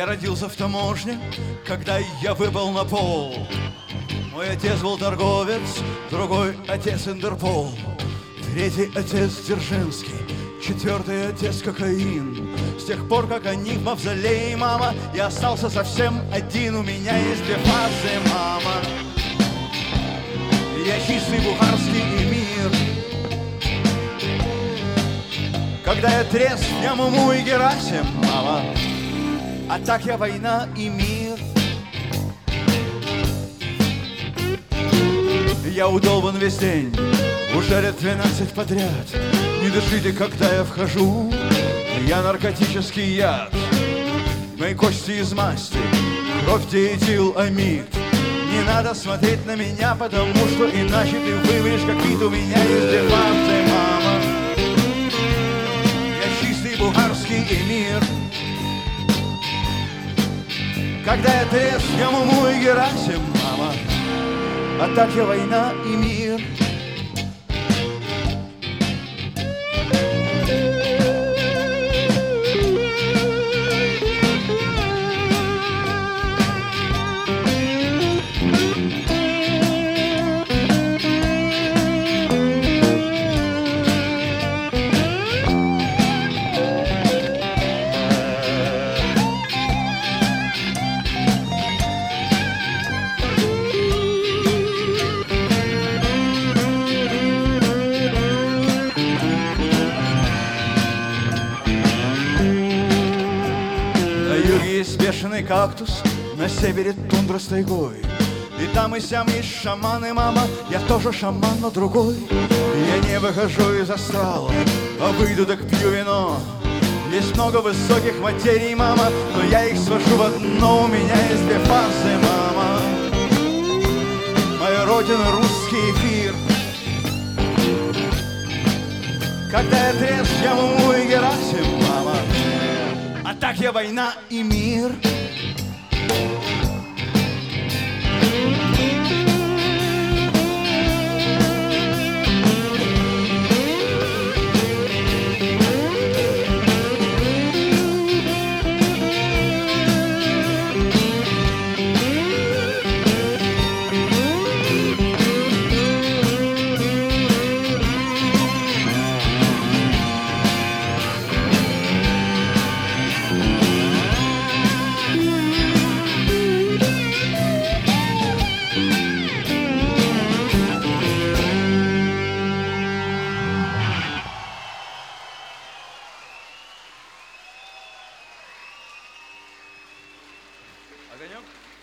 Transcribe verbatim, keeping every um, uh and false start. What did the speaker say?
Я родился в таможне, когда я выпал на пол. Мой отец был торговец, другой отец Интерпол, третий отец Дзержинский, четвертый отец кокаин. С тех пор, как они в мавзолее, мама, я остался совсем один. У меня есть две фазы, мама. Я чистый бухарский эмир. Когда я трезв, я Муму и Герасим, мама. А так я война и мир. Я удолбан весь день, уже лет двенадцать подряд. Не дышите, когда я вхожу. Я наркотический яд. Мои кости из масти, кровь диэтиламид. Не надо смотреть на меня, потому что иначе ты выведешь, как вид. У меня есть две фазы, мама. Я чистый бухарский эмир. Когда я трезв, я Муму и Герасим, мама. А так я война и мир. Бешеный кактус, на севере тундра с тайгой. И там и сям есть шаманы, мама. Я тоже шаман, но другой. Я не выхожу из астрала, а выйду так пью вино. Есть много высоких материй, мама, но я их свожу в одно. У меня есть две фазы, мама. Моя родина — русский эфир. Когда я трезв, я Муму и Герасим, мама. А так я война и мир. Огонек?